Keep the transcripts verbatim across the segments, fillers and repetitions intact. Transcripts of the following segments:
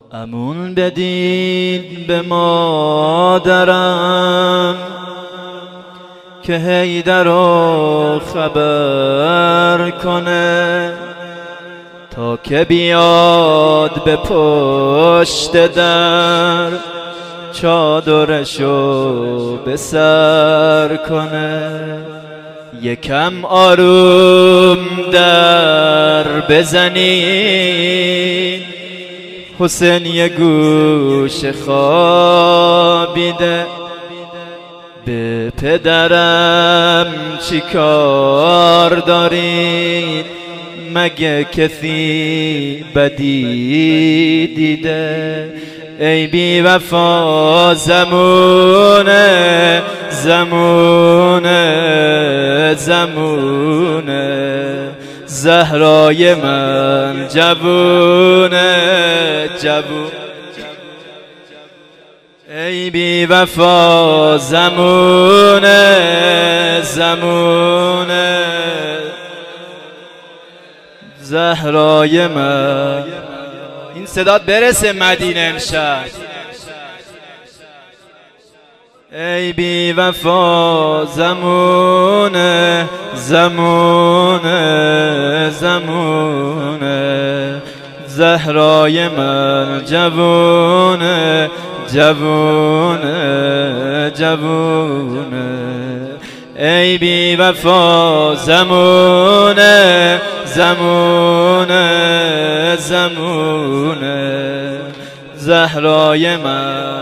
امون بدید به مادرم که حیدر رو خبر کنه تا که بیاد به پشت در چادرشو به سر کنه. یکم آروم در بزنید، حسین یه گوش خوابیده. به پدرم چی کار دارید؟ مگه کسی بدی دیده؟ ای بی وفا زمونه زمونه زمونه، زهرای من جوونه جوونه. ای بی وفا زمونه زمونه، زهرای من. این صدات برسه مدینه امشب. ای بی وفا زمونه زمونه زمونه، زهرای من جوونه جوونه جوونه. ای بی وفا زمونه زمونه زمونه، زهرای من.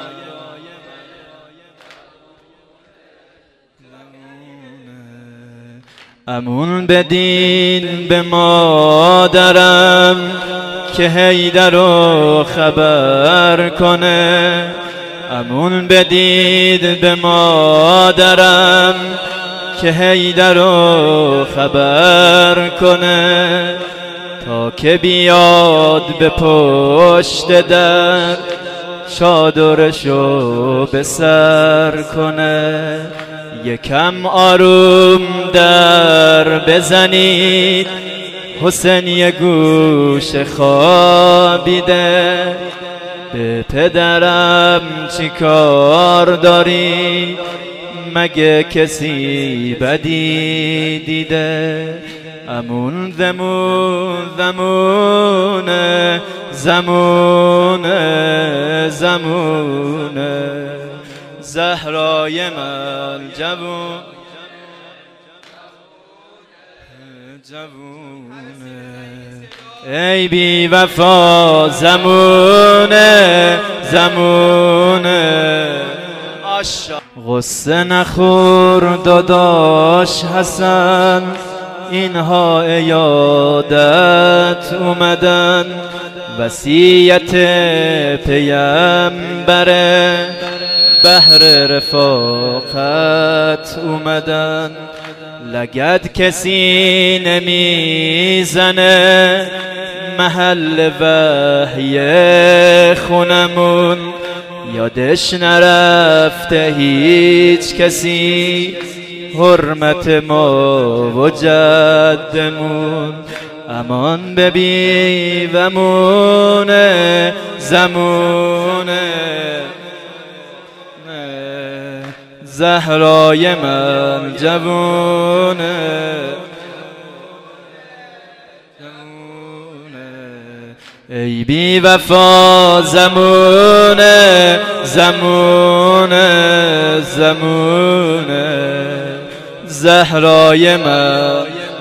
امون بدین به مادرم که حیدر رو خبر کنه. امون بدید به مادرم که حیدر رو خبر کنه تا که بیاد به پشت در چادرشو به سر کنه. یکم آروم در بزنید، حسین یه گوش خوابیده. به پدرم چی کار داری؟ مگه کسی بدی دیده؟ امون زمون زمونه زمونه زمونه، زهرای من جوون جوونه. ای بی وفا زمونه زمونه. غصه نخور داداش حسن، اینها عیادت اومدن. وصیت پیامبره بهر رفاقت اومدن. لگد کسی نمیزنه محل وحی خونمون. یادش نرفته هیچ کسی حرمت ما و جدمون. امان ببی ومونه زمونه، زهرای من جوونه جوونه. ای بی وفا زمونه زمونه زمونه، زهرای من.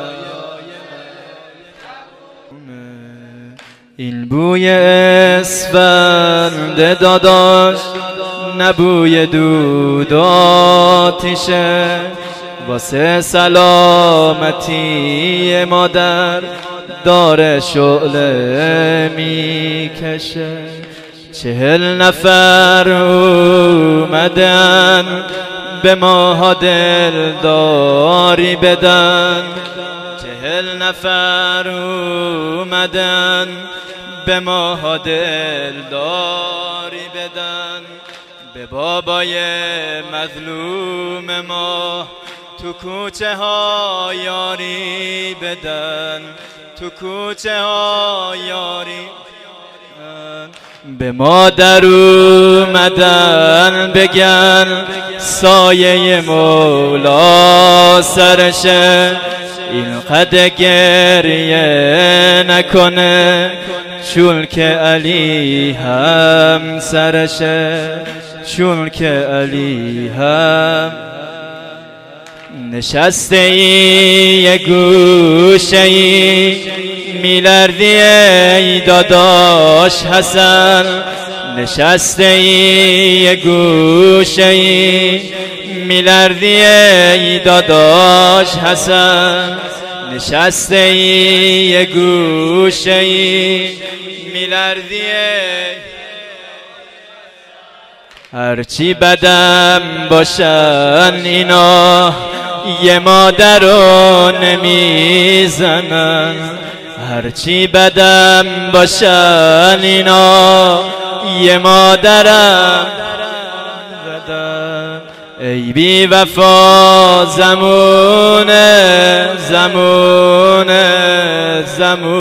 این بوی اسفند داداش نبوی دود آتیشه. واسه سلامتی مادر داره شعله میکشه. چهل نفر اومدن به ما دلداری بدن. چهل نفر اومدن به ما دلداری بدن. به بابای مظلوم ما تو کوچه ها یاری بدن. تو کوچه ها یاری به ما در اومدن بگن سایه مولا سرشه، این قد گریه نکنه چون که علی هم سرشه، چون که علی هم نشسته ای یه گوشه ای میلردی ای داداش حسن، نشسته ای یه گوشه ای میلردی ای داداش حسن، نشسته ای یه گوشه ای میلردی ای. هرچی بدم باشن اینا یه مادرو نمیزنن، هرچی بدم باشن اینا یه مادرم بدن. ای بی وفا زمونه زمونه زمونه